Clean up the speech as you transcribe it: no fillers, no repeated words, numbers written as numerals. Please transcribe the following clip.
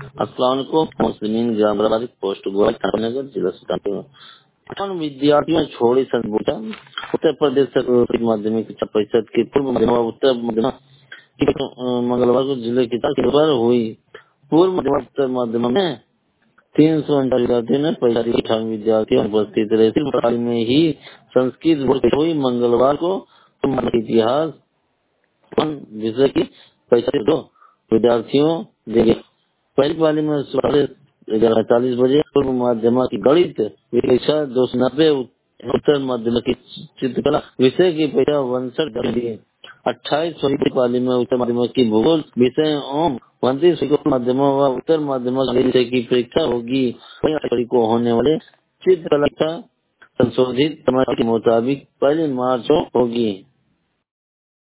अस्सलाम वालेकुम। मुस्लिमीन ग्राम बराबरी पोस्ट गोवा नगर जिला सुल्तानपुर विद्यार्थियों छोड़ी संबोधा उत्तर प्रदेश माध्यमिक 50% की पूर्व मध्यमा उत्तर मध्यमा की मंगलवार को जिले की पर हुई। पूर्व मध्यमा उत्तर मध्यमा में 349 विद्यार्थियों ने 58 विद्यार्थियों उपस्थित रहे। हाल में ही संस्कृत बोर्ड हुई मंगलवार को इतिहास विषय की 45 विद्यार्थियों देंगे। पहली पाली में 11:40 बजे पूर्व माध्यमा की गणित परीक्षा 290 उत्तर माध्यमा की चित्रकला विषय की परीक्षा 59 28 पाली में उत्तर माध्यमा की भूगोल विषय ओम 29 माध्यमा व उत्तर माध्यमा विषय की परीक्षा होगी। वही को होने वाले चित्रकला संशोधित समय के मुताबिक 1 मार्च को होगी।